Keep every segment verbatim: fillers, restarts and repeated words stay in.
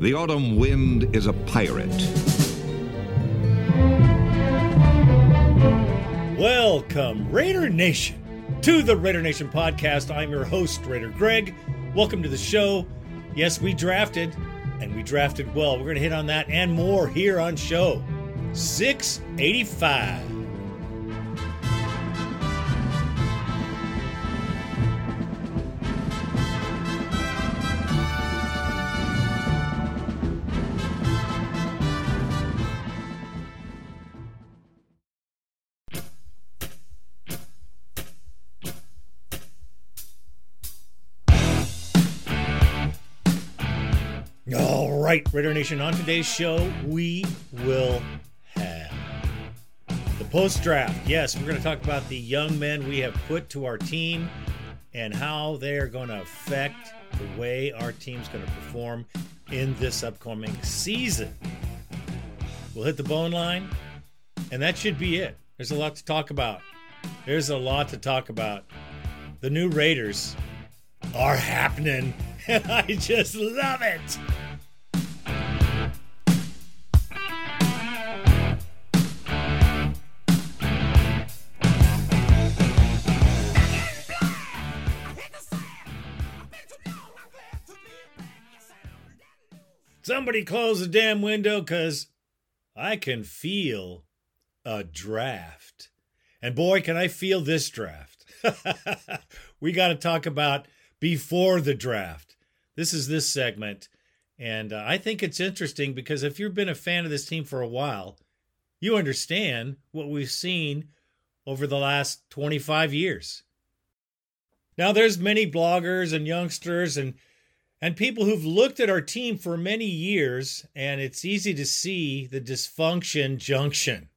The autumn wind is a pirate. Welcome, Raider Nation, to the Raider Nation podcast. I'm your host, Raider Greg. Welcome to the show. Yes, we drafted, and we drafted well. We're going to hit on that and more here on show six eighty-five. All right, Raider Nation, on today's show, we will have the post-draft. Yes, we're going to talk about the young men we have put to our team and how they are going to affect the way our team's going to perform in this upcoming season. We'll hit the bone line, and that should be it. There's a lot to talk about. There's a lot to talk about. The new Raiders are happening, and I just love it. Somebody close the damn window, because I can feel a draft. And boy, can I feel this draft. We got to talk about before the draft. This is this segment. And uh, I think it's interesting because if you've been a fan of this team for a while, you understand what we've seen over the last twenty-five years. Now, there's many bloggers and youngsters and And people who've looked at our team for many years, and it's easy to see the dysfunction junction.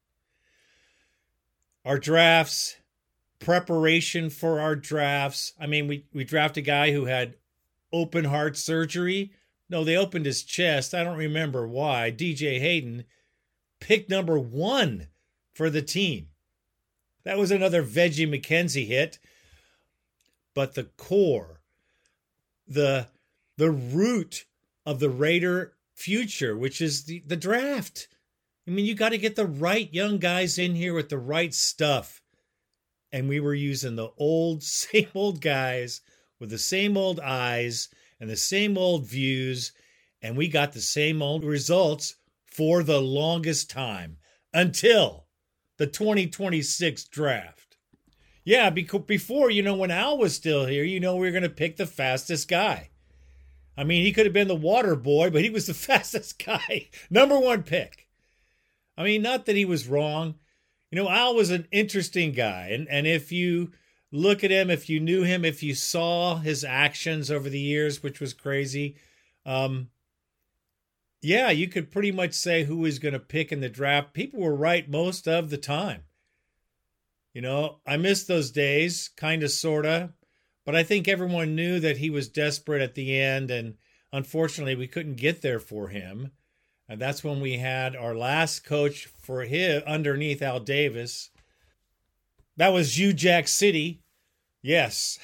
Our drafts, preparation for our drafts. I mean, we, we draft a guy who had open heart surgery. No, they opened his chest. I don't remember why. D J Hayden picked number one for the team. That was another Veggie McKenzie hit. But the core, the... the root of the Raider future, which is the, the draft. I mean, you got to get the right young guys in here with the right stuff. And we were using the old, same old guys with the same old eyes and the same old views. And we got the same old results for the longest time until the twenty twenty-six draft. Yeah, because before, you know, when Al was still here, you know, we were going to pick the fastest guy. I mean, he could have been the water boy, but he was the fastest guy. Number one pick. I mean, not that he was wrong. You know, Al was an interesting guy. And, and if you look at him, if you knew him, if you saw his actions over the years, which was crazy, um, yeah, you could pretty much say who he's going to pick in the draft. People were right most of the time. You know, I miss those days, kind of, sort of. But I think everyone knew that he was desperate at the end, and unfortunately we couldn't get there for him. And that's when we had our last coach for him underneath Al Davis. That was Hugh Jack City. Yes.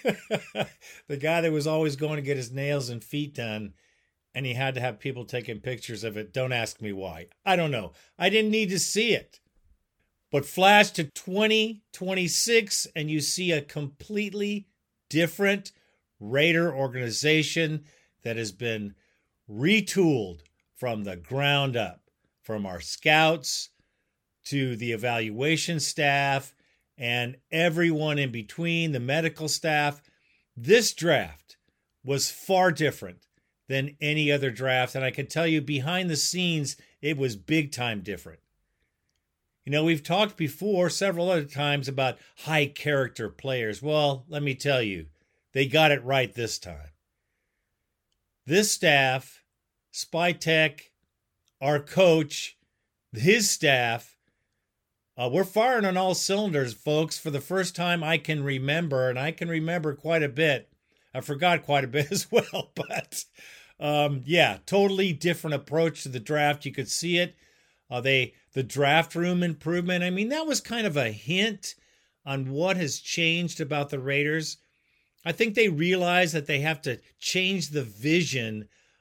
The guy that was always going to get his nails and feet done, and he had to have people taking pictures of it. Don't ask me why. I don't know. I didn't need to see it. But flash to twenty twenty-six, and you see a completely different Raider organization that has been retooled from the ground up, from our scouts to the evaluation staff and everyone in between, the medical staff. This draft was far different than any other draft, and I can tell you behind the scenes, it was big time different. You know, we've talked before several other times about high character players. Well, let me tell you, they got it right this time. This staff, Spytek, our coach, his staff, uh, we're firing on all cylinders, folks, for the first time I can remember, and I can remember quite a bit. I forgot quite a bit as well, but um, yeah, totally different approach to the draft. You could see it. Uh, they the draft room improvement. I mean, that was kind of a hint on what has changed about the Raiders. I think they realize that they have to change the vision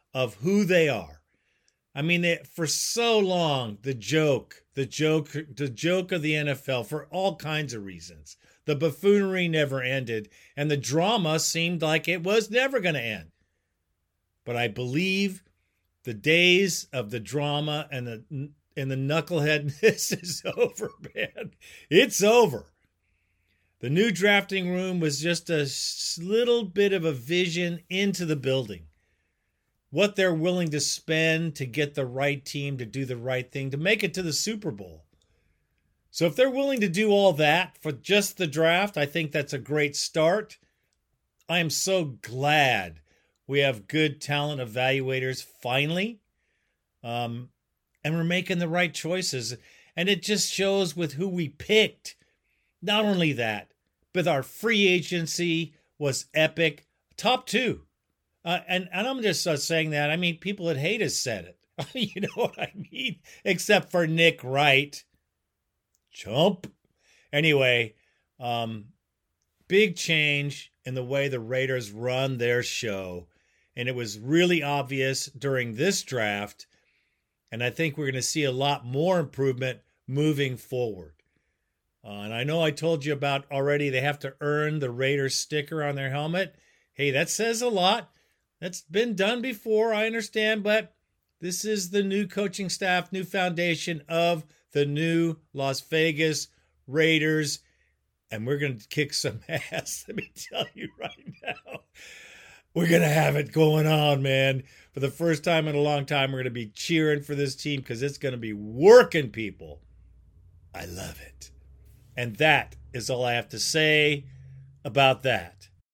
of who they are. I mean, they, for so long, the joke, the joke, the joke of the N F L for all kinds of reasons. The buffoonery never ended, and the drama seemed like it was never going to end. But I believe the days of the drama and the and the knuckleheadness is over, man. It's over. The new drafting room was just a little bit of a vision into the building. What they're willing to spend to get the right team to do the right thing, to make it to the Super Bowl. So if they're willing to do all that for just the draft, I think that's a great start. I am so glad we have good talent evaluators finally. Um, and we're making the right choices. And it just shows with who we picked. Not only that, but our free agency was epic. Top two. Uh, and, and I'm just uh, saying that. I mean, people that hate us said it. You know what I mean? Except for Nick Wright. Chump. Anyway, um, big change in the way the Raiders run their show. And it was really obvious during this draft. And I think we're going to see a lot more improvement moving forward. Uh, and I know I told you about already they have to earn the Raiders sticker on their helmet. Hey, that says a lot. That's been done before, I understand, but this is the new coaching staff, new foundation of the new Las Vegas Raiders, and we're going to kick some ass. Let me tell you right now. We're going to have it going on, man. For the first time in a long time, we're going to be cheering for this team because it's going to be working people. I love it. And that is all I have to say about that.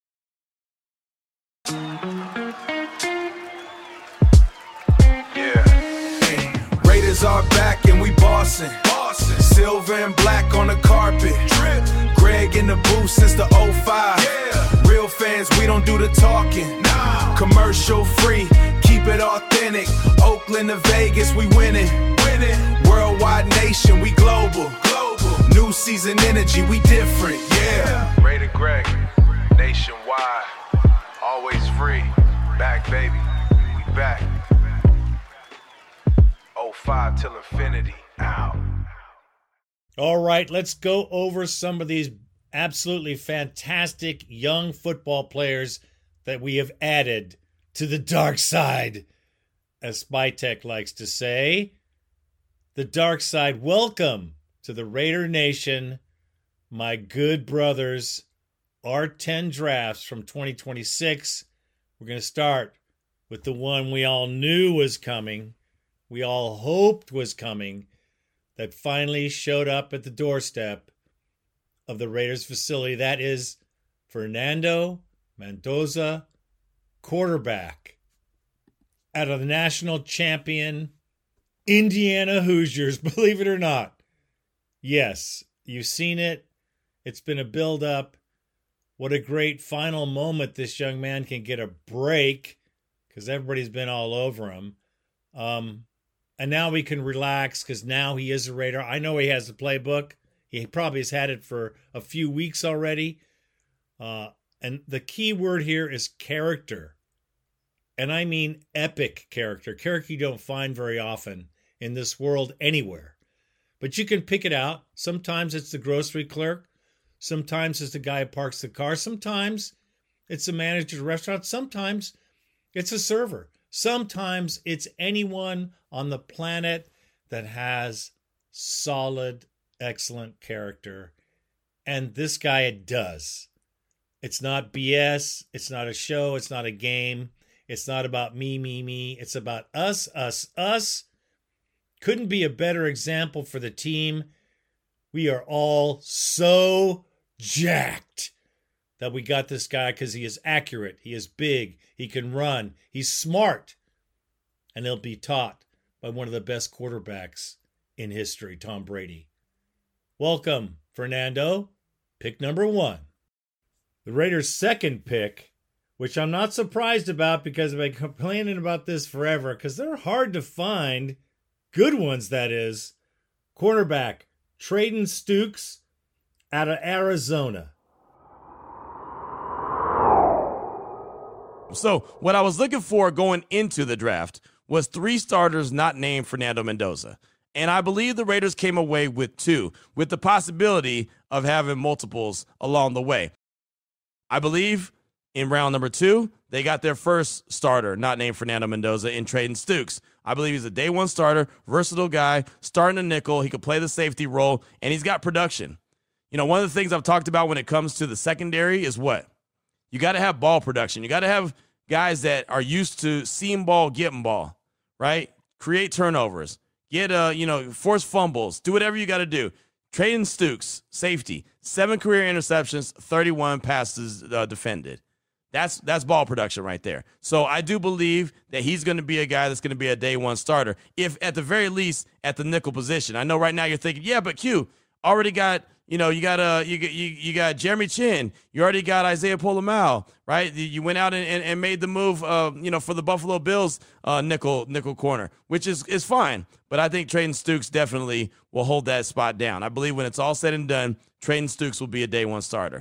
Raiders are back and we bossing. Boston. Silver and black on the carpet. Drip. Greg in the booth since the oh five. Yeah. Real fans, we don't do the talking. Nah. Commercial free, keep it authentic. Oakland to Vegas, we winning. Winning. Worldwide nation, we global. Global. New season energy, we different. Yeah. Raider Greg, nationwide, always free. Back, baby, we back. oh five till infinity. Out. All right, let's go over some of these absolutely fantastic young football players that we have added to the dark side, as Spytech likes to say. The dark side, welcome to the Raider Nation, my good brothers. Our ten drafts from twenty twenty-six. We're going to start with the one we all knew was coming, we all hoped was coming, that finally showed up at the doorstep of the Raiders facility. That is Fernando Mendoza, quarterback out of the national champion Indiana Hoosiers, believe it or not. Yes, you've seen it. It's been a build-up. What a great final moment this young man can get a break because everybody's been all over him. Um, and now we can relax because now he is a Raider. I know he has the playbook. He probably has had it for a few weeks already. Uh, and the key word here is character. And I mean epic character. Character you don't find very often in this world anywhere. But you can pick it out. Sometimes it's the grocery clerk. Sometimes it's the guy who parks the car. Sometimes it's the manager of the restaurant. Sometimes it's a server. Sometimes it's anyone on the planet that has solid, excellent character. And this guy, it does. It's not B S. It's not a show. It's not a game. It's not about me, me, me. It's about us, us, us. Couldn't be a better example for the team. We are all so jacked that we got this guy because he is accurate. He is big. He can run. He's smart. And he'll be taught by one of the best quarterbacks in history, Tom Brady. Welcome, Fernando. Pick number one. The Raiders' second pick, which I'm not surprised about because I've been complaining about this forever because they're hard to find. Good ones, that is. Cornerback, Trayden Stukes out of Arizona. So what I was looking for going into the draft was three starters not named Fernando Mendoza. And I believe the Raiders came away with two, with the possibility of having multiples along the way. I believe in round number two, they got their first starter, not named Fernando Mendoza, in Trayden Stukes. I believe he's a day one starter, versatile guy, starting a nickel. He could play the safety role, and he's got production. You know, one of the things I've talked about when it comes to the secondary is what? You got to have ball production. You got to have guys that are used to seeing ball, getting ball, right? Create turnovers, get, uh, you know, force fumbles, do whatever you got to do. Trayden Stukes, safety, seven career interceptions, thirty-one passes uh, defended. That's that's ball production right there. So I do believe that he's going to be a guy that's going to be a day one starter, if at the very least at the nickel position. I know right now you're thinking, yeah, but Q already got, you know, you got uh, you you you got Jeremy Chin, you already got Isaiah Pola-Mao, right? You went out and, and, and made the move, uh, you know, for the Buffalo Bills uh, nickel nickel corner, which is is fine. But I think Trayden Stukes definitely will hold that spot down. I believe when it's all said and done, Trayden Stukes will be a day one starter.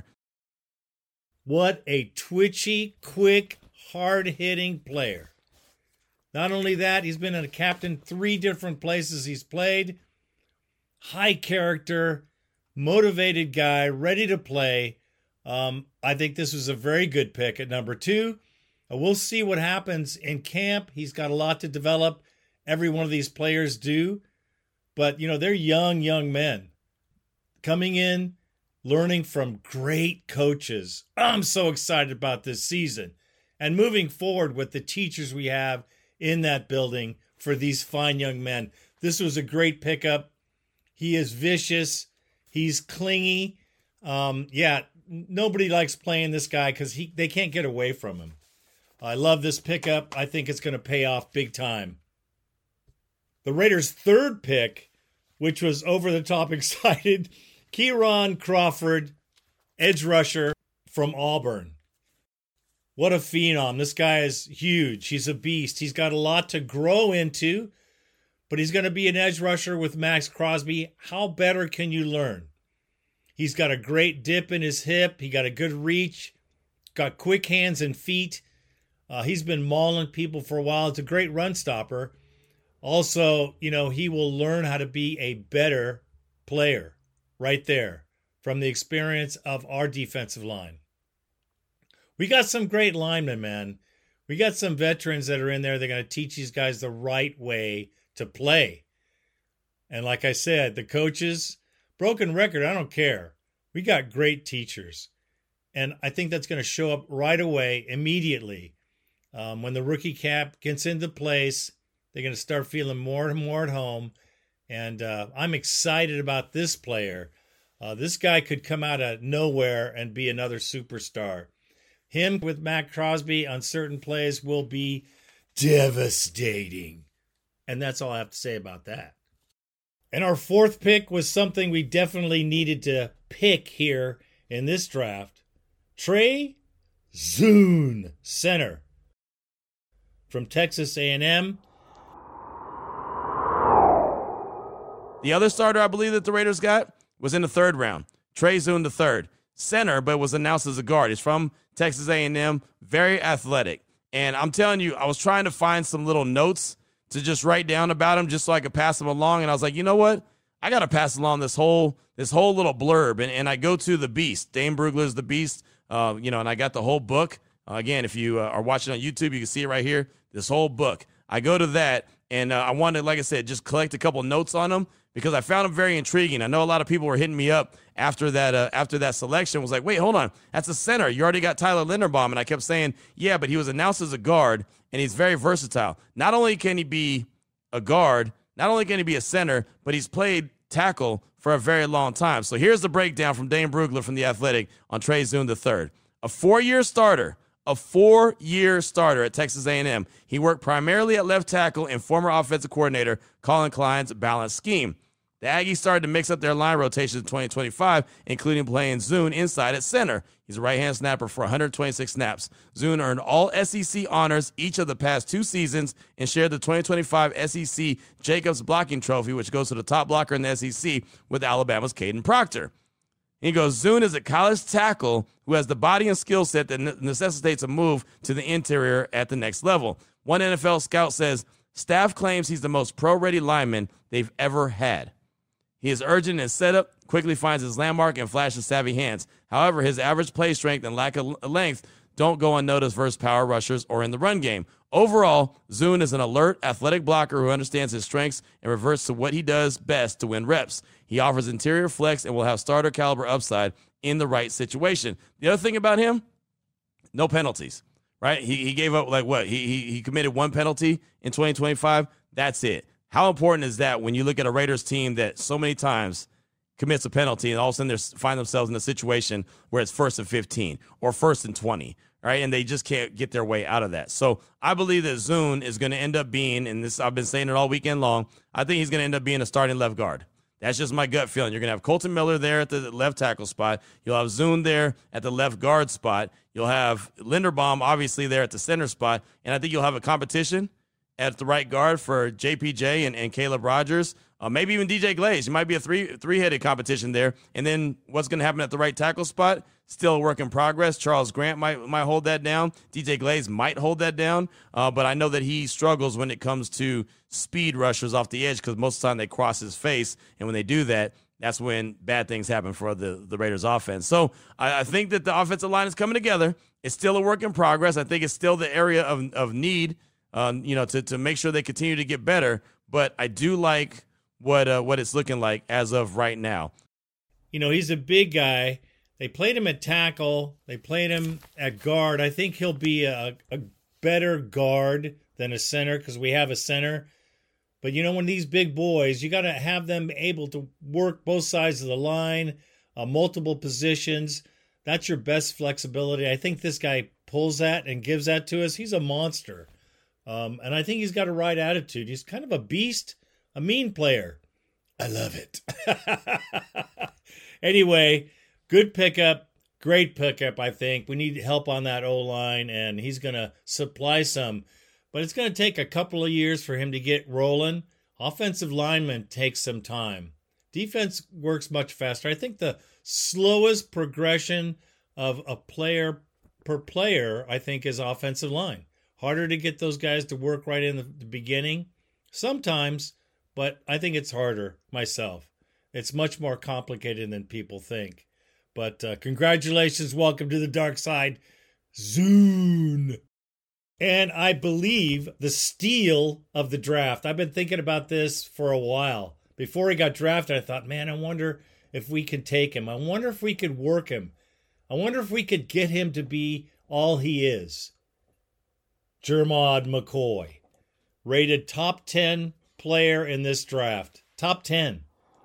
What a twitchy, quick, hard-hitting player. Not only that, he's been a captain three different places he's played. High character, motivated guy, ready to play. Um, I think this was a very good pick at number two. Uh, we'll see what happens in camp. He's got a lot to develop. Every one of these players do. But, you know, they're young, young men coming in, learning from great coaches. I'm so excited about this season and moving forward with the teachers we have in that building for these fine young men. This was a great pickup. He is vicious. He's clingy. Um, yeah, nobody likes playing this guy because he they can't get away from him. I love this pickup. I think it's going to pay off big time. The Raiders' third pick, which was over-the-top excited, Kieran Crawford, edge rusher from Auburn. What a phenom. This guy is huge. He's a beast. He's got a lot to grow into, but he's going to be an edge rusher with Max Crosby. How better can you learn? He's got a great dip in his hip. He got a good reach, got quick hands and feet. Uh, he's been mauling people for a while. It's a great run stopper. Also, you know, he will learn how to be a better player. Right there, from the experience of our defensive line. We got some great linemen, man. We got some veterans that are in there. They're going to teach these guys the right way to play. And like I said, the coaches, broken record, I don't care. We got great teachers. And I think that's going to show up right away, immediately. Um, when the rookie cap gets into place, they're going to start feeling more and more at home. And uh, I'm excited about this player. Uh, this guy could come out of nowhere and be another superstar. Him with Matt Crosby on certain plays will be devastating. And that's all I have to say about that. And our fourth pick was something we definitely needed to pick here in this draft. Trey Zune, center from Texas A and M. The other starter I believe that the Raiders got was in the third round. Trey Zune the third. Center, but was announced as a guard. He's from Texas A and M, very athletic. And I'm telling you, I was trying to find some little notes to just write down about him just so I could pass them along. And I was like, you know what? I got to pass along this whole this whole little blurb. And, and I go to The Beast. Dane Brugler's The Beast. Uh, you know, and I got the whole book. Uh, again, if you uh, are watching on YouTube, you can see it right here. This whole book. I go to that, and uh, I wanted, like I said, just collect a couple notes on him, because I found him very intriguing. I know a lot of people were hitting me up after that uh, after that selection. Was like, wait, hold on. That's a center. You already got Tyler Linderbaum. And I kept saying, yeah, but he was announced as a guard, and he's very versatile. Not only can he be a guard, not only can he be a center, but he's played tackle for a very long time. So here's the breakdown from Dane Brugler from The Athletic on Trey Zune the third. A four-year starter. A four-year starter at Texas A and M. He worked primarily at left tackle and former offensive coordinator Colin Klein's balanced scheme. The Aggies started to mix up their line rotations in twenty twenty-five, including playing Zune inside at center. He's a right-hand snapper for one hundred twenty-six snaps. Zune earned all S E C honors each of the past two seasons and shared the twenty twenty-five S E C Jacobs Blocking Trophy, which goes to the top blocker in the S E C, with Alabama's Caden Proctor. And he goes, Zune is a college tackle who has the body and skill set that necessitates a move to the interior at the next level. One N F L scout says, staff claims he's the most pro-ready lineman they've ever had. He is urgent in setup, quickly finds his landmark, and flashes savvy hands. However, his average play strength and lack of length don't go unnoticed versus power rushers or in the run game. Overall, Zune is an alert, athletic blocker who understands his strengths and reverts to what he does best to win reps. He offers interior flex and will have starter caliber upside in the right situation. The other thing about him, no penalties, right? He he gave up like what? He he, he committed one penalty in twenty twenty-five. That's it. How important is that when you look at a Raiders team that so many times commits a penalty and all of a sudden they find themselves in a situation where it's first and fifteen or first and twenty, right? And they just can't get their way out of that. So I believe that Zune is going to end up being, and this I've been saying it all weekend long, I think he's going to end up being a starting left guard. That's just my gut feeling. You're going to have Colton Miller there at the left tackle spot. You'll have Zune there at the left guard spot. You'll have Linderbaum obviously there at the center spot. And I think you'll have a competition at the right guard for J P J and, and Caleb Rogers. Uh, maybe even D J Glaze. It might be a three, three-headed competition there. And then what's going to happen at the right tackle spot? Still a work in progress. Charles Grant might might hold that down. D J Glaze might hold that down. Uh, but I know that he struggles when it comes to speed rushers off the edge because most of the time they cross his face. And when they do that, that's when bad things happen for the, the Raiders offense. So I, I think that the offensive line is coming together. It's still a work in progress. I think it's still the area of, of need, um, you know, to, to make sure they continue to get better. But I do like what uh, what it's looking like as of right now. You know, he's a big guy. They played him at tackle. They played him at guard. I think he'll be a, a better guard than a center because we have a center. But, you know, when these big boys, you got to have them able to work both sides of the line, uh, multiple positions. That's your best flexibility. I think this guy pulls that and gives that to us. He's a monster. Um, and I think he's got a right attitude. He's kind of a beast, a mean player. I love it. Anyway, good pickup, great pickup, I think. We need help on that O-line, and he's going to supply some. But it's going to take a couple of years for him to get rolling. Offensive linemen takes some time. Defense works much faster. I think the slowest progression of a player per player, I think, is offensive line. Harder to get those guys to work right in the, the beginning. Sometimes, but I think it's harder myself. It's much more complicated than people think. But uh, congratulations. Welcome to the dark side, Zune. And I believe the steal of the draft. I've been thinking about this for a while. Before he got drafted, I thought, man, I wonder if we could take him. I wonder if we could work him. I wonder if we could get him to be all he is. Jermod McCoy, rated top ten player in this draft. Top ten.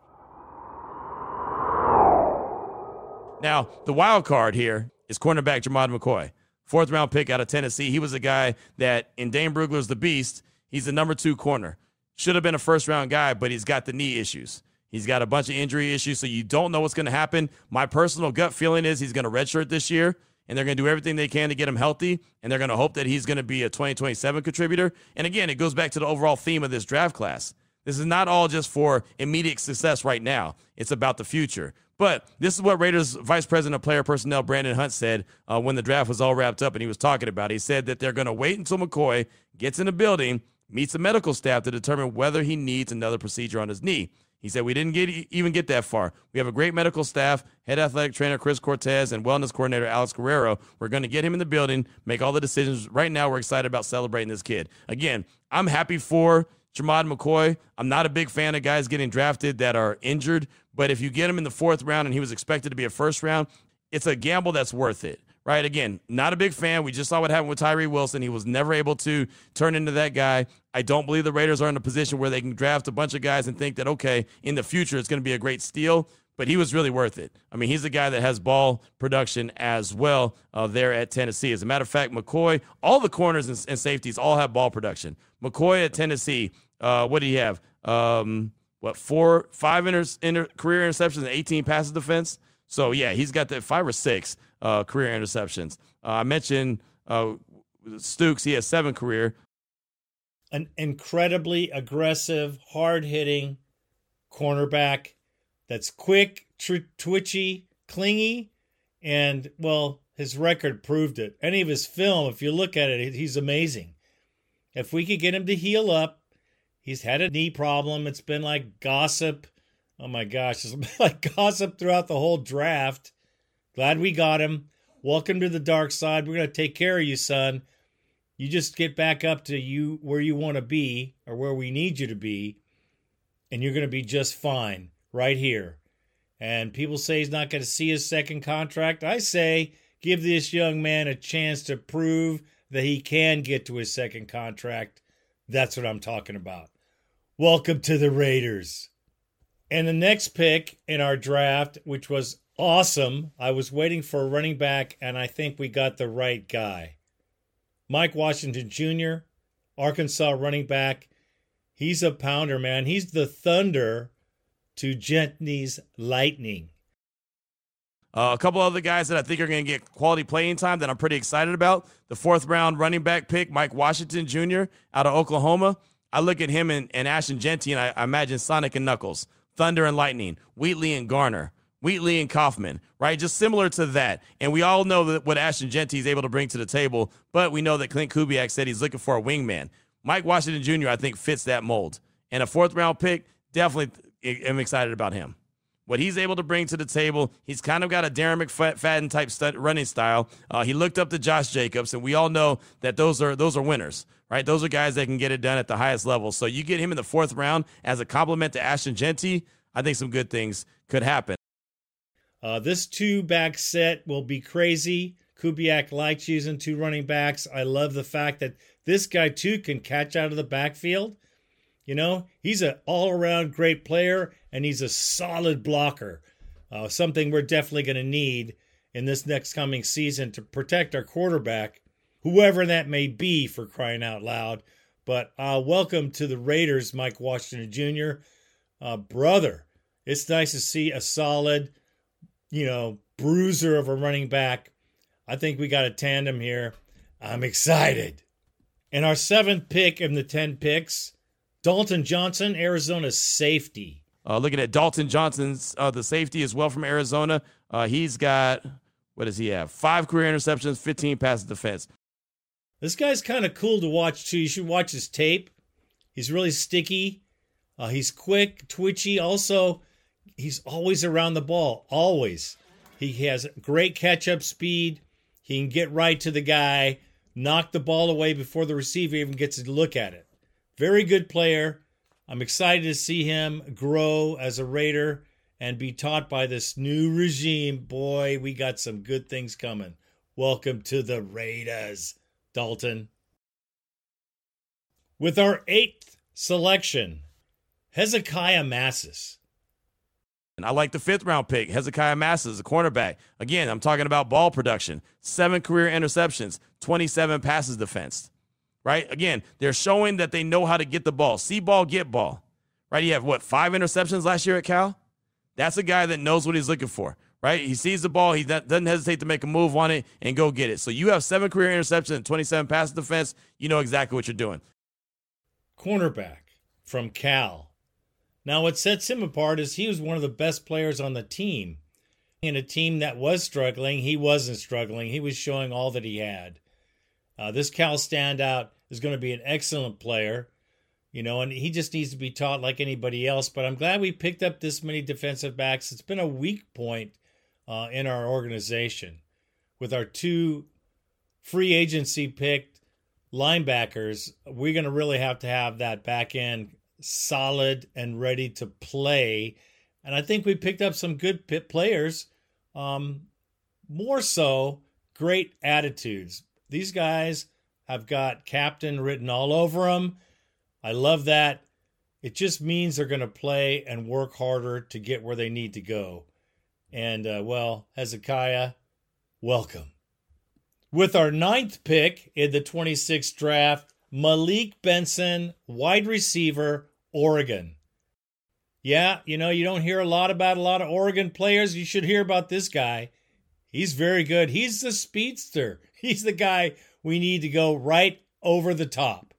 Now, the wild card here is cornerback Jermod McCoy. Fourth round pick out of Tennessee. He was a guy that in Dane Brugler's The Beast, he's the number two corner. Should have been a first round guy, but he's got the knee issues. He's got a bunch of injury issues, so you don't know what's going to happen. My personal gut feeling is he's going to redshirt this year, and they're going to do everything they can to get him healthy, and they're going to hope that he's going to be a twenty twenty-seven contributor. And again, it goes back to the overall theme of this draft class. This is not all just for immediate success right now. It's about the future. But this is what Raiders Vice President of Player Personnel Brandon Hunt said uh, when the draft was all wrapped up and he was talking about it. He said that they're going to wait until McCoy gets in the building, meets the medical staff to determine whether he needs another procedure on his knee. He said, we didn't get even get that far. We have a great medical staff, head athletic trainer Chris Cortez, and wellness coordinator Alex Guerrero. We're going to get him in the building, make all the decisions. Right now, we're excited about celebrating this kid. Again, I'm happy for Jermod McCoy. I'm not a big fan of guys getting drafted that are injured, but if you get him in the fourth round and he was expected to be a first round, it's a gamble that's worth it, right? Again, not a big fan. We just saw what happened with Tyree Wilson. He was never able to turn into that guy. I don't believe the Raiders are in a position where they can draft a bunch of guys and think that, okay, in the future it's going to be a great steal, but he was really worth it. I mean, he's a guy that has ball production as well uh, there at Tennessee. As a matter of fact, McCoy, all the corners and, and safeties all have ball production. McCoy at Tennessee, uh, what do you have? Um, what, four, five inter, inter, career interceptions and eighteen passes defense? So, yeah, he's got the five or six uh, career interceptions. Uh, I mentioned uh, Stukes. He has seven career. An incredibly aggressive, hard-hitting cornerback that's quick, tr- twitchy, clingy, and, well, his record proved it. Any of his film, if you look at it, he's amazing. If we could get him to heal up, he's had a knee problem. It's been like gossip. Oh, my gosh. It's been like gossip throughout the whole draft. Glad we got him. Welcome to the dark side. We're going to take care of you, son. You just get back up to you where you want to be or where we need you to be, and you're going to be just fine right here. And people say he's not going to see his second contract. I say give this young man a chance to prove that he can get to his second contract. That's what I'm talking about. Welcome to the Raiders. And the next pick in our draft, which was awesome, I was waiting for a running back, and I think we got the right guy. Mike Washington Junior, Arkansas running back. He's a pounder, man. He's the thunder to Gentry's lightning. Uh, a couple other guys that I think are going to get quality playing time that I'm pretty excited about. The fourth round running back pick, Mike Washington Junior out of Oklahoma. I look at him and, and Ashton Jeanty, and I, I imagine Sonic and Knuckles, Thunder and Lightning, Wheatley and Garner, Wheatley and Kaufman, right? Just similar to that. And we all know that what Ashton Jeanty is able to bring to the table, but we know that Clint Kubiak said he's looking for a wingman. Mike Washington Junior, I think, fits that mold. And a fourth round pick, definitely am excited about him. What he's able to bring to the table, he's kind of got a Darren McFadden type stud running style. Uh, he looked up to Josh Jacobs, and we all know that those are those are winners, right? Those are guys that can get it done at the highest level. So you get him in the fourth round as a compliment to Ashton Jeanty, I think some good things could happen. Uh, this two-back set will be crazy. Kubiak likes using two running backs. I love the fact that this guy, too, can catch out of the backfield. You know, he's an all-around great player, and he's a solid blocker, uh, something we're definitely going to need in this next coming season to protect our quarterback, whoever that may be, for crying out loud. But uh, welcome to the Raiders, Mike Washington Junior Uh, brother, it's nice to see a solid, you know, bruiser of a running back. I think we got a tandem here. I'm excited. And our seventh pick in the ten picks, Dalton Johnson, Arizona safety. Uh, looking at Dalton Johnson's, uh, the safety as well from Arizona. Uh, he's got, what does he have? Five career interceptions, fifteen passes defense. This guy's kind of cool to watch, too. You should watch his tape. He's really sticky. Uh, he's quick, twitchy. Also, he's always around the ball, always. He has great catch-up speed. He can get right to the guy, knock the ball away before the receiver even gets to look at it. Very good player. I'm excited to see him grow as a Raider and be taught by this new regime. Boy, we got some good things coming. Welcome to the Raiders, Dalton. With our eighth selection, Hezekiah Massis. And I like the fifth round pick, Hezekiah Massis, a cornerback. Again, I'm talking about ball production. Seven career interceptions, twenty-seven passes defensed. Right? Again, they're showing that they know how to get the ball. See ball, get ball. Right? You have, what, five interceptions last year at Cal? That's a guy that knows what he's looking for. Right? He sees the ball. He doesn't hesitate to make a move on it and go get it. So you have seven career interceptions and twenty-seven passes defense. You know exactly what you're doing. Cornerback from Cal. Now, what sets him apart is he was one of the best players on the team. In a team that was struggling, he wasn't struggling. He was showing all that he had. Uh, this Cal standout is going to be an excellent player, you know, and he just needs to be taught like anybody else. But I'm glad we picked up this many defensive backs. It's been a weak point uh, in our organization. With our two free agency picked linebackers, we're going to really have to have that back end solid and ready to play. And I think we picked up some good pit players. Um, more so, great attitudes. These guys have got captain written all over them. I love that. It just means they're going to play and work harder to get where they need to go. And, uh, well, Hezekiah, welcome. With our ninth pick in the twenty-sixth draft, Malik Benson, wide receiver, Oregon. Yeah, you know, you don't hear a lot about a lot of Oregon players. You should hear about this guy. He's very good. He's the speedster. He's the guy we need to go right over the top.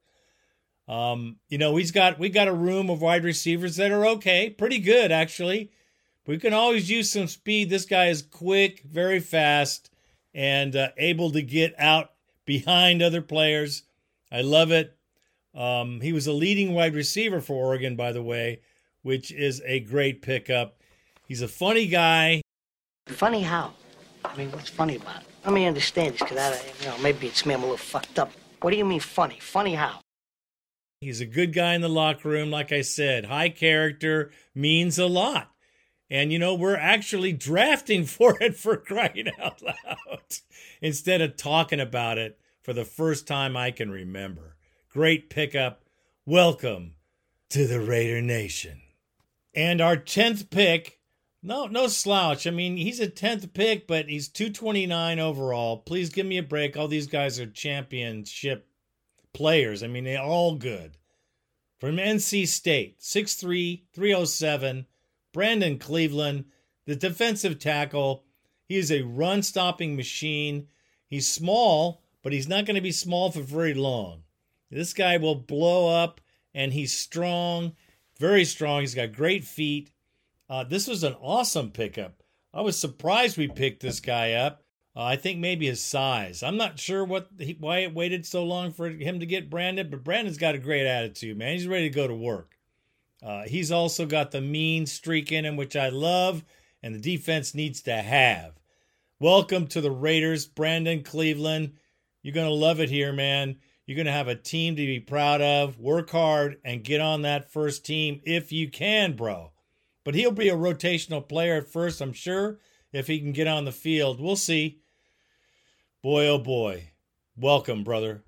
Um, you know, he's got we got a room of wide receivers that are okay, pretty good actually. We can always use some speed. This guy is quick, very fast, and uh, able to get out behind other players. I love it. Um, he was a leading wide receiver for Oregon, by the way, which is a great pickup. He's a funny guy. Funny how? I mean, what's funny about it? Let me understand this, because I, you know, maybe it's me, I'm a little fucked up. What do you mean funny? Funny how? He's a good guy in the locker room. Like I said, high character means a lot. And, you know, we're actually drafting for it, for crying out loud, instead of talking about it for the first time I can remember. Great pickup. Welcome to the Raider Nation. And our tenth pick, no, no slouch. I mean, he's a tenth pick, but he's two twenty-nine overall. Please give me a break. All these guys are championship players. I mean, they're all good. From N C State, six three, three oh seven, Brandon Cleveland, the defensive tackle. He is a run-stopping machine. He's small, but he's not going to be small for very long. This guy will blow up, and he's strong, very strong. He's got great feet. Uh, this was an awesome pickup. I was surprised we picked this guy up. Uh, I think maybe his size. I'm not sure what he, why it waited so long for him to get Brandon, but Brandon's got a great attitude, man. He's ready to go to work. Uh, he's also got the mean streak in him, which I love, and the defense needs to have. Welcome to the Raiders, Brandon Cleveland. You're going to love it here, man. You're going to have a team to be proud of. Work hard and get on that first team if you can, bro. But he'll be a rotational player at first, I'm sure, if he can get on the field. We'll see. Boy, oh boy. Welcome, brother.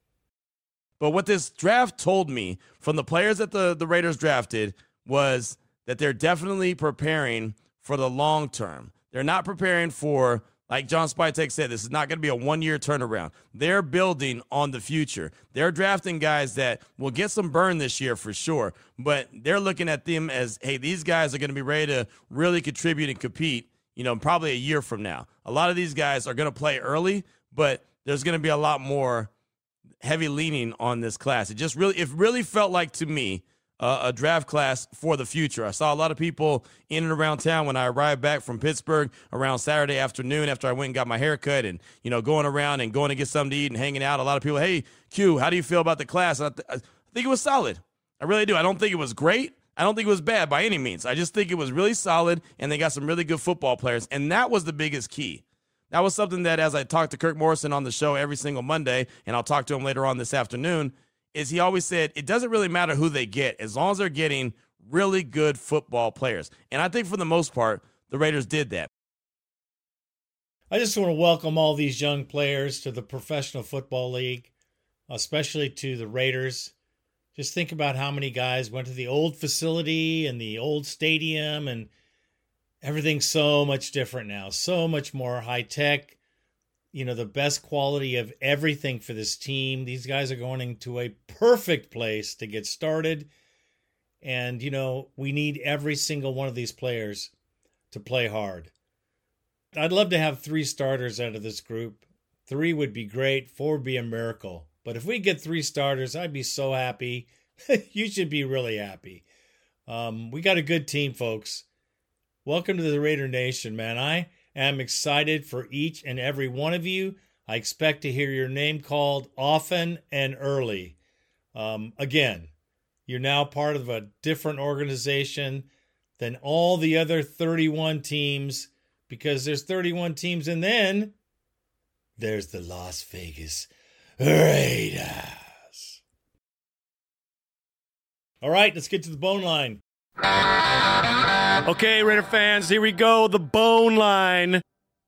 But what this draft told me from the players that the, the Raiders drafted was that they're definitely preparing for the long term. They're not preparing for, like John Spytek said, this is not going to be a one-year turnaround. They're building on the future. They're drafting guys that will get some burn this year for sure, but they're looking at them as, hey, these guys are going to be ready to really contribute and compete, you know, probably a year from now. A lot of these guys are going to play early, but there's going to be a lot more heavy leaning on this class. It just really, it really felt like to me uh, a draft class for the future. I saw a lot of people in and around town when I arrived back from Pittsburgh around Saturday afternoon after I went and got my hair cut and, you know, going around and going to get something to eat and hanging out. A lot of people, hey, Q, how do you feel about the class? And I, th- I think it was solid. I really do. I don't think it was great. I don't think it was bad by any means. I just think it was really solid, and they got some really good football players, and that was the biggest key. That was something that, as I talked to Kirk Morrison on the show every single Monday, and I'll talk to him later on this afternoon, is he always said it doesn't really matter who they get as long as they're getting really good football players. And I think for the most part, the Raiders did that. I just want to welcome all these young players to the Professional Football League, especially to the Raiders. Just think about how many guys went to the old facility and the old stadium, and everything's so much different now, so much more high-tech, you know, the best quality of everything for this team. These guys are going into a perfect place to get started, and, you know, we need every single one of these players to play hard. I'd love to have three starters out of this group. Three would be great. Four would be a miracle. But if we get three starters, I'd be so happy. You should be really happy. Um, we got a good team, folks. Welcome to the Raider Nation, man. I am excited for each and every one of you. I expect to hear your name called often and early. Um, again, you're now part of a different organization than all the other thirty-one teams, because there's thirty-one teams, and then there's the Las Vegas Raiders. All right, let's get to the bone line. Okay, Raider fans, here we go. The bone line.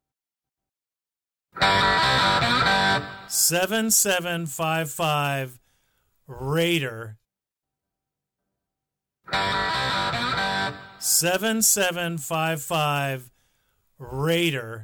seven seven five five Raider. seven seven five five Raider.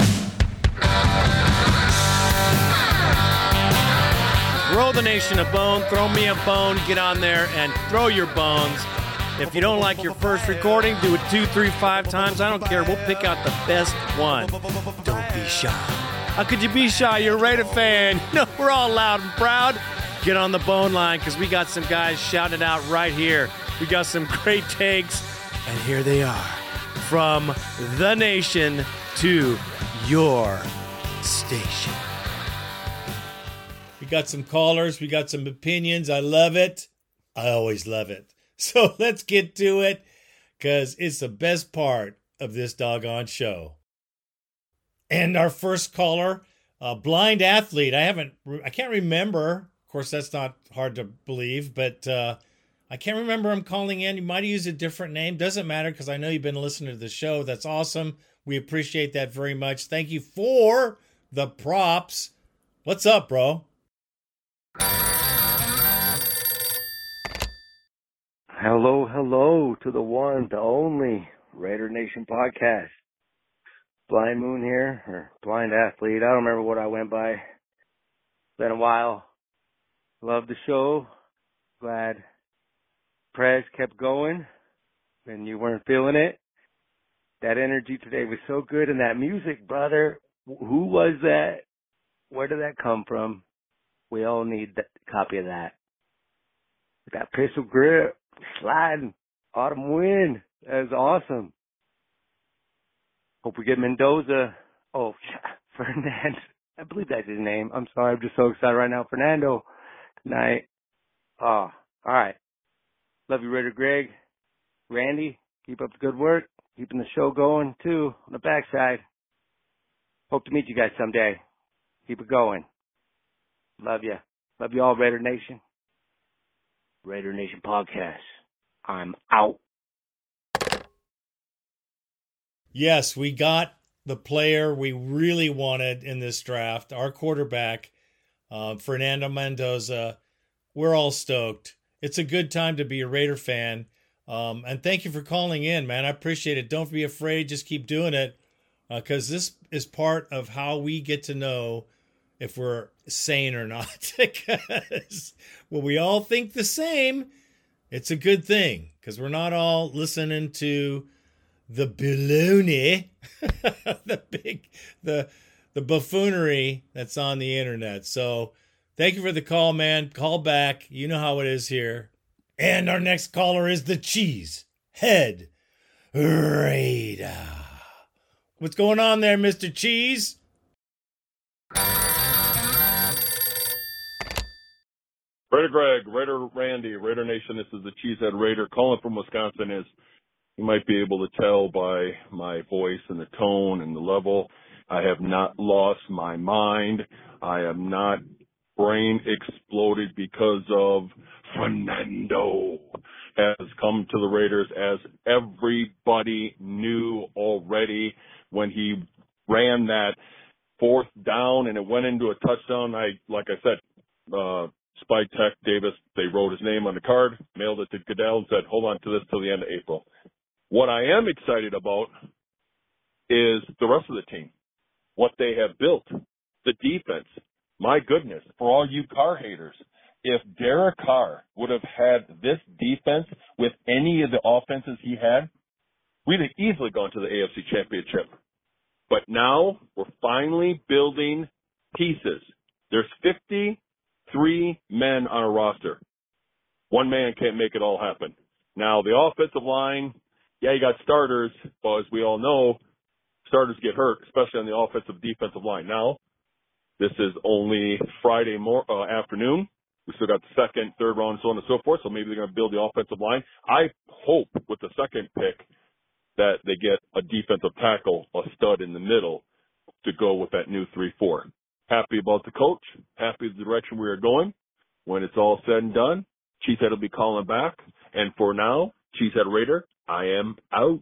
Throw the nation a bone. Throw me a bone. Get on there and throw your bones. If you don't like your first recording, do it two, three, five times. I don't care. We'll pick out the best one. Don't be shy. How could you be shy? You're a Raider fan. No, we're all loud and proud. Get on the bone line, because we got some guys shouting it out right here. We got some great takes, and here they are. from the nation to your station. We got some callers. We got some opinions. I love it. I always love it. So let's get to it because it's the best part of this doggone show. And our first caller, a blind athlete. I haven't, I can't remember. Of course, that's not hard to believe, but uh, I can't remember him calling in. You might have used a different name. Doesn't matter because I know you've been listening to the show. That's awesome. We appreciate that very much. Thank you for the props. What's up, bro? Hello, hello to the one, the only Raider Nation podcast. Blind Moon here, or Blind Athlete. I don't remember what I went by. It's been a while. Love the show. Glad Prez kept going when you weren't feeling it. That energy today was so good, and that music, brother. Who was that? Where did that come from? We all need a copy of that. That pistol grip, sliding, autumn wind. That was awesome. Hope we get Mendoza. Oh, Fernando. I believe that's his name. I'm sorry. I'm just so excited right now. Fernando. Good night. Oh, all right. Love you, Raider Greg. Randy, keep up the good work. Keeping the show going, too, on the backside. Hope to meet you guys someday. Keep it going. Love you. Love you all, Raider Nation. Raider Nation Podcast. I'm out. Yes, we got the player we really wanted in this draft, our quarterback, uh, Fernando Mendoza. We're all stoked. It's a good time to be a Raider fan. Um, and thank you for calling in, man. I appreciate it. Don't be afraid. Just keep doing it because uh, this is part of how we get to know if we're sane or not. Because when we all think the same, it's a good thing because we're not all listening to the baloney, the big, the the buffoonery that's on the internet. So thank you for the call, man. Call back. You know how it is here. And our next caller is the Cheese Head Raider. What's going on there, Mister Cheese? Raider Greg, Raider Randy, Raider Nation, this is the Cheesehead Raider calling from Wisconsin. As you might be able to tell by my voice and the tone and the level, I have not lost my mind. I am not brain exploded because of Fernando has come to the Raiders, as everybody knew already when he ran that fourth down and it went into a touchdown. I, like I said, uh, Spike Tech Davis, they wrote his name on the card, mailed it to Goodell, and said, hold on to this till the end of April. What I am excited about is the rest of the team, what they have built, the defense. My goodness, for all you Carr haters, if Derek Carr would have had this defense with any of the offenses he had, we'd have easily gone to the A F C Championship. But now we're finally building pieces. There's fifty-three men on a roster. One man can't make it all happen. Now, the offensive line, yeah, you got starters, but as we all know, starters get hurt, especially on the offensive defensive line. Now, this is only Friday mor- uh, afternoon. We still got the second, third round, and so on and so forth, so maybe they're going to build the offensive line. I hope with the second pick that they get a defensive tackle, a stud in the middle, to go with that new three four. Happy about the coach, happy with the direction we are going. When it's all said and done, Cheesehead will be calling back. And for now, Cheesehead Raider, I am out.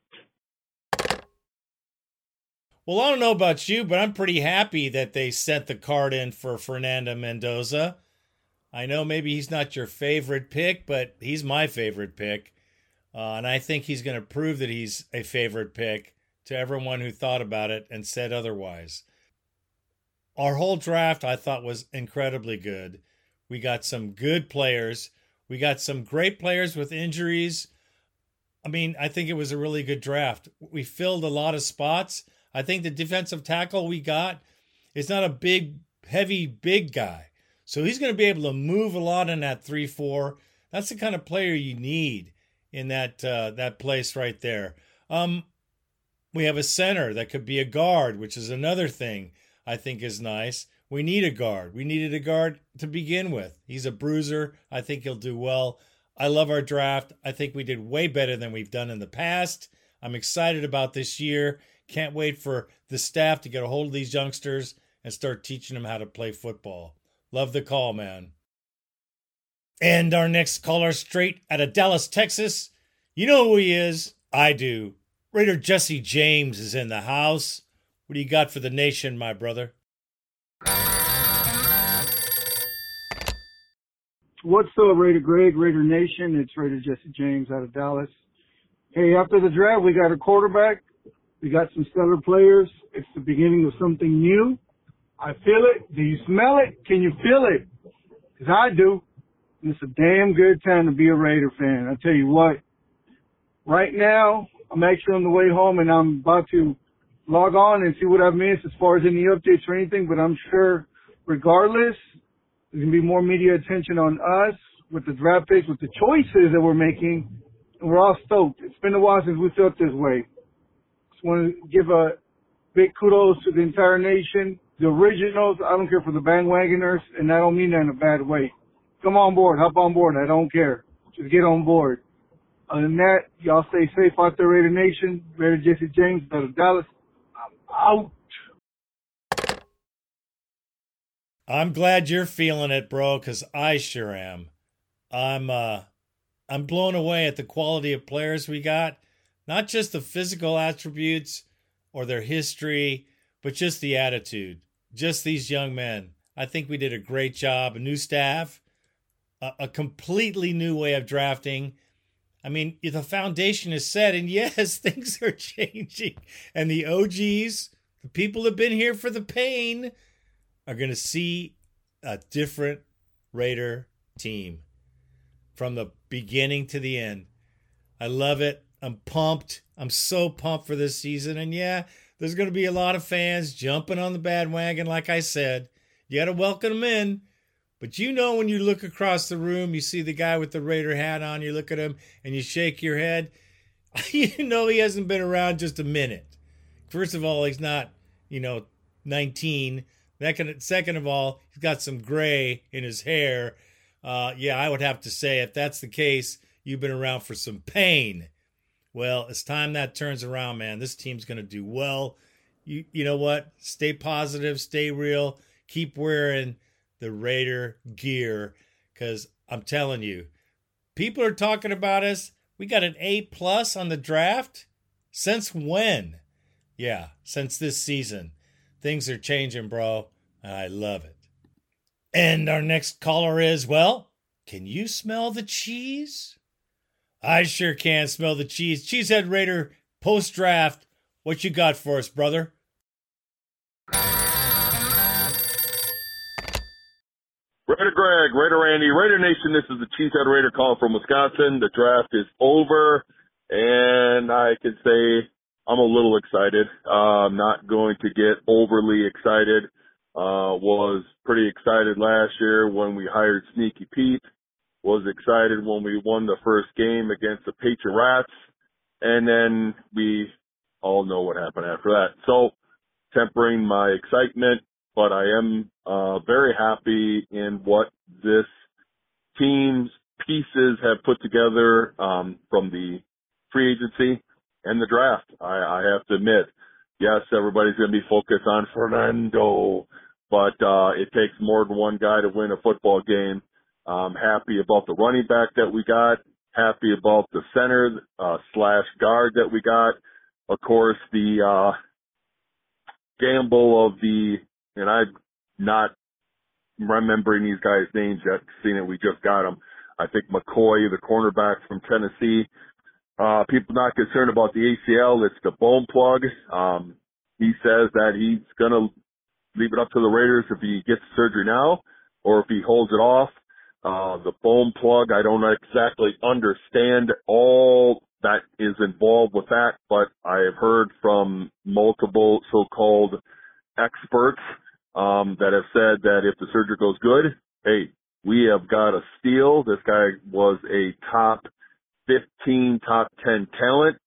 Well, I don't know about you, but I'm pretty happy that they sent the card in for Fernando Mendoza. I know maybe he's not your favorite pick, but he's my favorite pick. Uh, and I think he's going to prove that he's a favorite pick to everyone who thought about it and said otherwise. Our whole draft, I thought, was incredibly good. We got some good players. We got some great players with injuries. I mean, I think it was a really good draft. We filled a lot of spots. I think the defensive tackle we got is not a big, heavy, big guy. So he's going to be able to move a lot in that three four. That's the kind of player you need in that uh, that place right there. Um, We have a center that could be a guard, which is another thing I think is nice. We need a guard. We needed a guard to begin with. He's a bruiser. I think he'll do well. I love our draft. I think we did way better than we've done in the past. I'm excited about this year. Can't wait for the staff to get a hold of these youngsters and start teaching them how to play football. Love the call, man. And our next caller, straight out of Dallas, Texas. You know who he is. I do. Raider Jesse James is in the house. What do you got for the nation, my brother? What's up, Raider Greg, Raider Nation? It's Raider Jesse James out of Dallas. Hey, after the draft, we got a quarterback. We got some stellar players. It's the beginning of something new. I feel it. Do you smell it? Can you feel it? Because I do. And it's a damn good time to be a Raider fan. I tell you what, right now, I'm actually on the way home, and I'm about to log on and see what I've missed as far as any updates or anything, but I'm sure regardless, there's going to be more media attention on us with the draft picks, with the choices that we're making, and we're all stoked. It's been a while since we felt this way. Just want to give a big kudos to the entire nation, the originals. I don't care for the bandwagoners, and I don't mean that in a bad way. Come on board, hop on board. I don't care. Just get on board. Other than that, y'all stay safe out there, Raider Nation. Raider Jesse James out of Dallas. I'm out. I'm glad you're feeling it, bro, because I sure am. I'm uh, I'm blown away at the quality of players we got. Not just the physical attributes or their history, but just the attitude. Just these young men. I think we did a great job. A new staff, a, a completely new way of drafting. I mean, the foundation is set, and yes, things are changing. And the O Gs, the people that have been here for the pain, are going to see a different Raider team from the beginning to the end. I love it. I'm pumped. I'm so pumped for this season. And yeah, there's going to be a lot of fans jumping on the bandwagon, like I said. You got to welcome them in. But you know, when you look across the room, you see the guy with the Raider hat on, you look at him and you shake your head. You know he hasn't been around just a minute. First of all, he's not, you know, nineteen. Second of all, he's got some gray in his hair. Uh, yeah, I would have to say, if that's the case, you've been around for some pain. Well, it's time that turns around, man. This team's going to do well. You, you know what? Stay positive, stay real, keep wearing the Raider gear, because I'm telling you, people are talking about us. We got an A plus on the draft. Since when? Yeah, since this season. Things are changing, bro. I love it. And our next caller is, well, can you smell the cheese? I sure can smell the cheese. Cheesehead Raider post-draft. What you got for us, brother? Raider Greg, Raider Randy, Raider Nation, this is the Cheesehead Raider calling from Wisconsin. The draft is over, and I can say I'm a little excited. Uh, I'm not going to get overly excited. Uh, was pretty excited last year when we hired Sneaky Pete. Was excited when we won the first game against the Patriots. And then we all know what happened after that. So, tempering my excitement, but I am uh, very happy in what this team's pieces have put together um, from the free agency and the draft. I, I have to admit, yes, everybody's going to be focused on Fernando, but uh, it takes more than one guy to win a football game. I'm happy about the running back that we got, happy about the center uh, slash guard that we got. Of course, the uh, gamble of the, and I'm not remembering these guys' names yet, seeing that we just got them. I think McCoy, the cornerback from Tennessee. Uh, people not concerned about the A C L. It's the bone plug. Um, he says that he's going to leave it up to the Raiders if he gets surgery now or if he holds it off. Uh, the bone plug, I don't exactly understand all that is involved with that, but I have heard from multiple so-called experts um, that have said that if the surgery goes good, hey, we have got a steal. This guy was a top fifteen, top ten talent.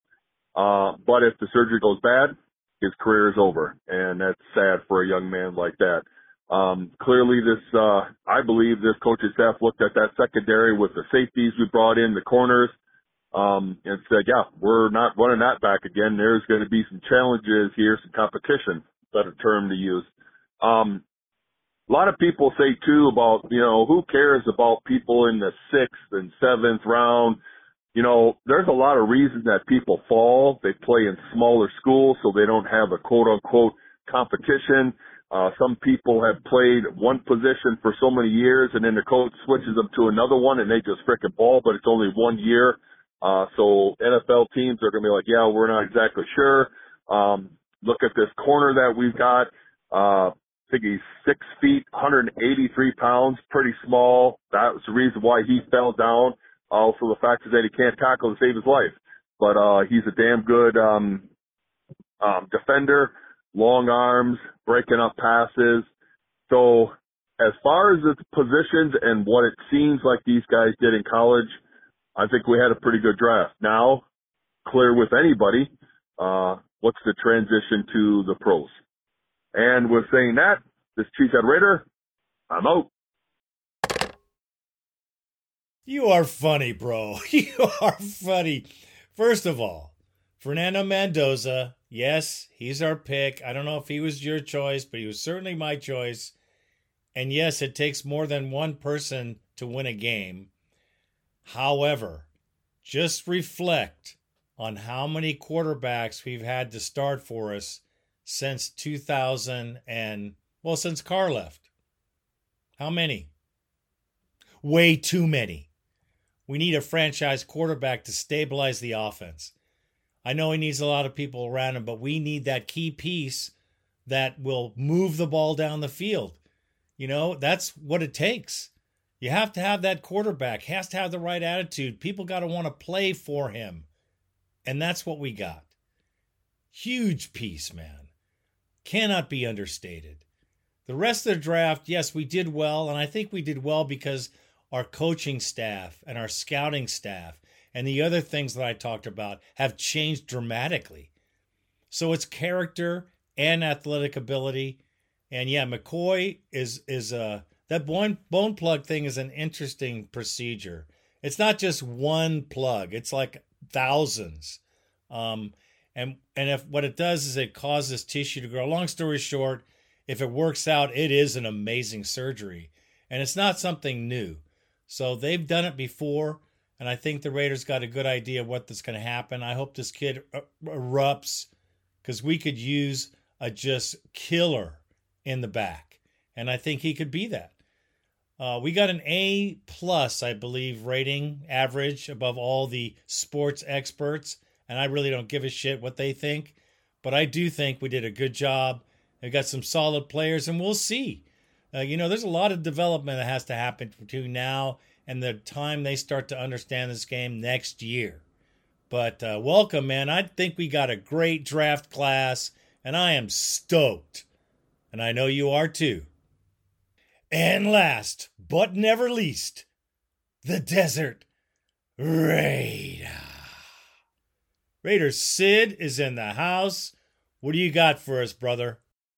Uh, but if the surgery goes bad, his career is over, and that's sad for a young man like that. Um, clearly this, uh, I believe this coaching staff looked at that secondary with the safeties we brought in, the corners, um, and said, yeah, we're not running that back again. There's going to be some challenges here, some competition, better term to use. Um, a lot of people say too about, you know, who cares about people in the sixth and seventh round? You know, there's a lot of reasons that people fall. They play in smaller schools, so they don't have a quote unquote competition. Uh, some people have played one position for so many years, and then the coach switches them to another one, and they just frickin' ball, but it's only one year. Uh, so N F L teams are going to be like, yeah, we're not exactly sure. Um, look at this corner that we've got. Uh, I think he's six feet, one hundred eighty-three pounds, pretty small. That was the reason why he fell down. Also, the fact is that he can't tackle to save his life. But uh, he's a damn good um, um, defender, long arms, breaking up passes. So as far as the positions and what it seems like these guys did in college, I think we had a pretty good draft. Now, clear with anybody, uh, what's the transition to the pros? And with saying that, this Cheesehead Raider, I'm out. You are funny, bro. You are funny. First of all, Fernando Mendoza, yes, he's our pick. I don't know if he was your choice, but he was certainly my choice. And yes, it takes more than one person to win a game. However, just reflect on how many quarterbacks we've had to start for us since two thousand and, well, since Carr left. How many? Way too many. We need a franchise quarterback to stabilize the offense. I know he needs a lot of people around him, but we need that key piece that will move the ball down the field. You know, that's what it takes. You have to have that quarterback, has to have the right attitude. People got to want to play for him. And that's what we got. Huge piece, man. Cannot be understated. The rest of the draft, yes, we did well. And I think we did well because our coaching staff and our scouting staff and the other things that I talked about have changed dramatically. So it's character and athletic ability. And yeah, McCoy is is a that bone bone plug thing is an interesting procedure. It's not just one plug; it's like thousands. Um, and and if what it does is it causes tissue to grow. Long story short, if it works out, it is an amazing surgery, and it's not something new. So they've done it before, and I think the Raiders got a good idea of what that's going to happen. I hope this kid erupts because we could use a just killer in the back, and I think he could be that. Uh, we got an A plus, I believe, rating average above all the sports experts, and I really don't give a shit what they think, but I do think we did a good job. We got some solid players, and we'll see. Uh, you know, there's a lot of development that has to happen between now and the time they start to understand this game next year. But uh, welcome, man. I think we got a great draft class, and I am stoked. And I know you are too. And last, but never least, the Desert Raider. Raider Sid is in the house. What do you got for us, brother?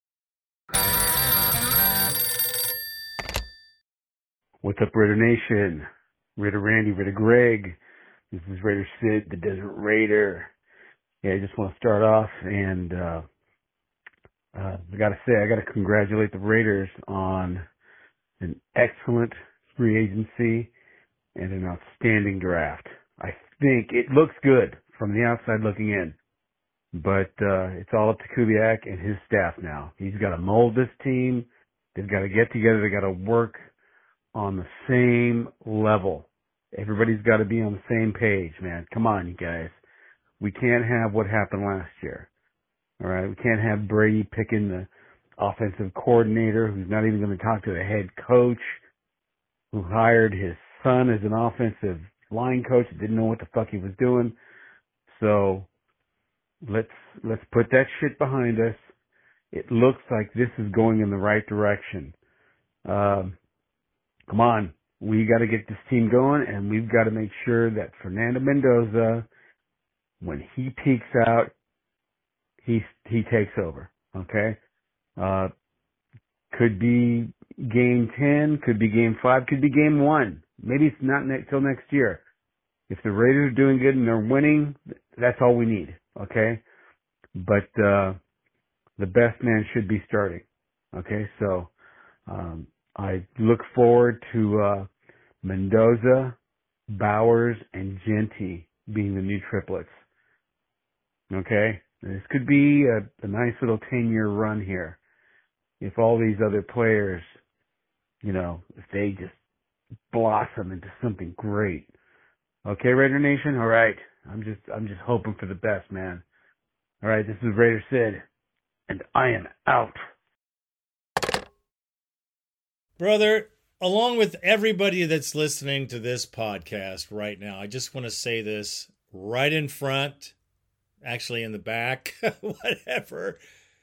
What's up, Raider Nation? Raider Randy, Raider Greg. This is Raider Sid, the Desert Raider. Yeah, I just want to start off and uh, uh, I got to say, I got to congratulate the Raiders on an excellent free agency and an outstanding draft. I think it looks good from the outside looking in, but uh, it's all up to Kubiak and his staff now. He's got to mold this team. They've got to get together. They got to work on the same level. Everybody's got to be on the same page, man. Come on, you guys. We can't have what happened last year. All right? We can't have Brady picking the offensive coordinator who's not even going to talk to the head coach, who hired his son as an offensive line coach that didn't know what the fuck he was doing. So let's let's put that shit behind us. It looks like this is going in the right direction. Um, come on. We got to get this team going, and we've got to make sure that Fernando Mendoza when he peaks out, he he takes over. Okay, uh, could be game ten, could be game five, could be game one. Maybe it's not ne- till next year. If the Raiders are doing good and they're winning, that's all we need. Okay, but uh, the best man should be starting. Okay, so um, I look forward to uh, Mendoza, Bowers, and Genty being the new triplets. Okay, this could be a, a nice little ten-year run here. If all these other players, you know, if they just blossom into something great. Okay, Raider Nation? All right. I'm just I'm just hoping for the best, man. All right, this is Raider Sid, and I am out. Brother, along with everybody that's listening to this podcast right now, I just want to say this right in front, actually in the back, whatever.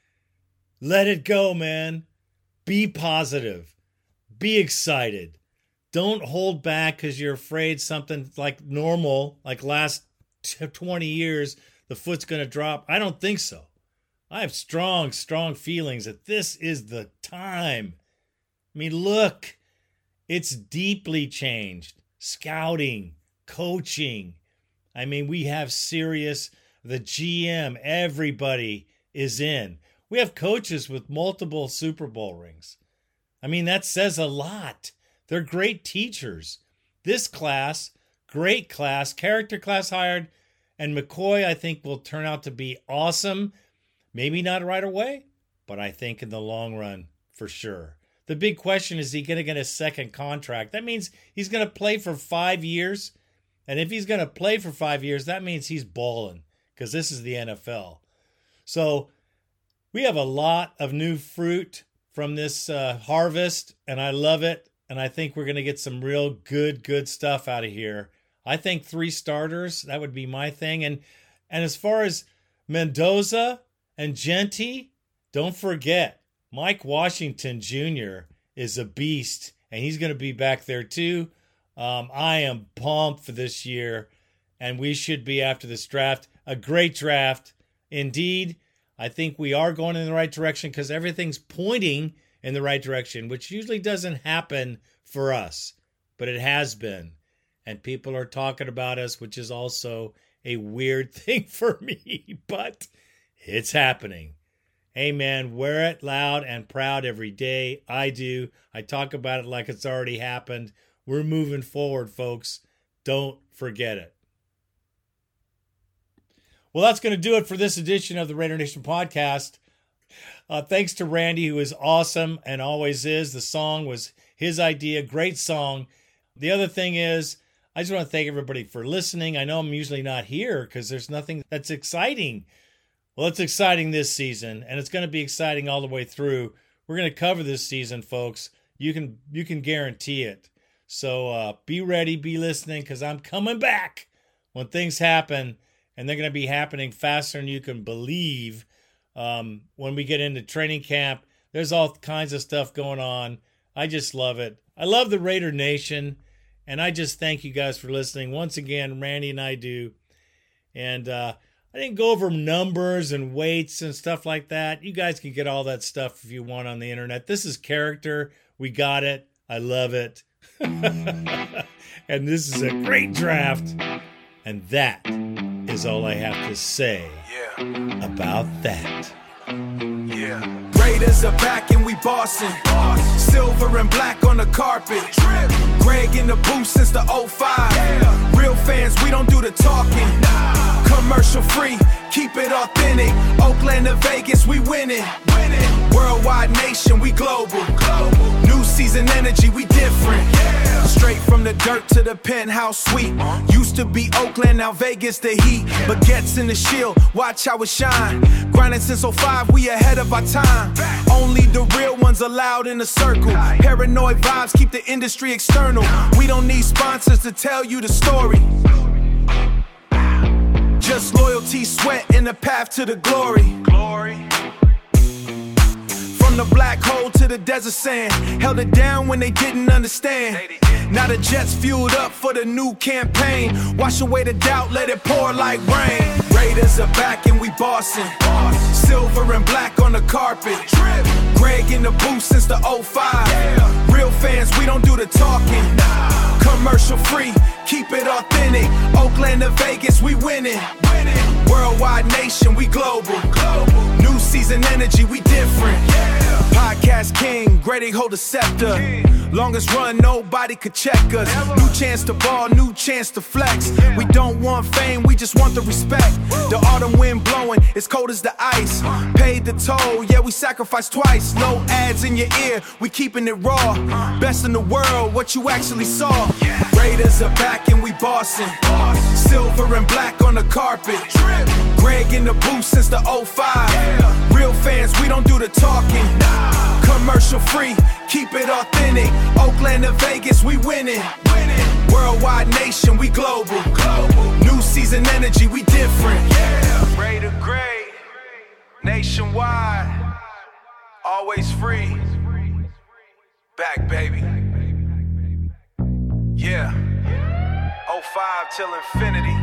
Let it go, man. Be positive. Be excited. Don't hold back because you're afraid something like normal, like last twenty years, the foot's going to drop. I don't think so. I have strong, strong feelings that this is the time. I mean, look, it's deeply changed. Scouting, coaching. I mean, we have serious, the G M, everybody is in. We have coaches with multiple Super Bowl rings. I mean, that says a lot. They're great teachers. This class, great class, character class hired, and McCoy, I think, will turn out to be awesome. Maybe not right away, but I think in the long run, for sure. The big question is, he going to get a second contract? That means he's going to play for five years. And if he's going to play for five years, that means he's balling, because this is the N F L. So we have a lot of new fruit from this uh, harvest, and I love it. And I think we're going to get some real good, good stuff out of here. I think three starters, that would be my thing. And and as far as Mendoza and Genty, don't forget, Mike Washington Junior is a beast, and he's going to be back there too. Um, I am pumped for this year, and we should be after this draft. A great draft. Indeed, I think we are going in the right direction because everything's pointing in the right direction, which usually doesn't happen for us, but it has been. And people are talking about us, which is also a weird thing for me, but it's happening. Hey, man, wear it loud and proud every day. I do. I talk about it like it's already happened. We're moving forward, folks. Don't forget it. Well, that's going to do it for this edition of the Raider Nation podcast. Uh, thanks to Randy, who is awesome and always is. The song was his idea. Great song. The other thing is, I just want to thank everybody for listening. I know I'm usually not here because there's nothing that's exciting. Well, it's exciting this season, and it's going to be exciting all the way through. We're going to cover this season, folks. You can you can guarantee it. So uh, be ready, be listening, because I'm coming back when things happen, and they're going to be happening faster than you can believe. Um, when we get into training camp, there's all kinds of stuff going on. I just love it. I love the Raider Nation, and I just thank you guys for listening. Once again, Randy and I do. And uh, I didn't go over numbers and weights and stuff like that. You guys can get all that stuff if you want on the internet. This is character. We got it. I love it. And this is a great draft. And that is all I have to say yeah. about that. Yeah. Raiders are back and we bossing. Silver and black on the carpet. Greg in the booth since the oh five. Yeah. Real fans, we don't do the talking. Nah. Commercial free, keep it authentic. Oakland to Vegas, we winning. Winning. Worldwide nation, we global. Global. New season energy, we different. Yeah. Straight from the dirt to the penthouse suite. Used to be Oakland, now Vegas the heat. Baguettes in the shield, watch how it shine. Grinding since oh five, we ahead of our time. Only the real ones allowed in the circle. Paranoid vibes keep the industry external. We don't need sponsors to tell you the story. Just loyalty, sweat, and the path to the glory. Glory. From the black hole to the desert sand, held it down when they didn't understand. Now the Jets fueled up for the new campaign. Wash away the doubt, let it pour like rain. Raiders are back and we bossing. Silver and black on the carpet. Greg in the booth since the oh five. Real fans, we don't do the talking. Commercial free, keep it authentic. Oakland to Vegas, we winning. Worldwide nation, we global. New season energy, we different. Podcast king, Grady hold a scepter. Longest run, nobody could check us. New chance to ball, new chance to flex. We don't want fame, we just want the respect. The autumn wind blowing, it's cold as the ice. Paid the toll, yeah, we sacrificed twice. No ads in your ear, we keeping it raw. Best in the world, what you actually saw. Raiders are back and we bossing. Silver and black on the carpet. Greg in the booth since the oh five. Real fans, we don't do the talking. Commercial free, keep it authentic. Oakland to Vegas, we winning. Worldwide nation, we global. New season energy, we different. Raider Greg, nationwide, always free. Back, baby. Yeah. oh five till infinity.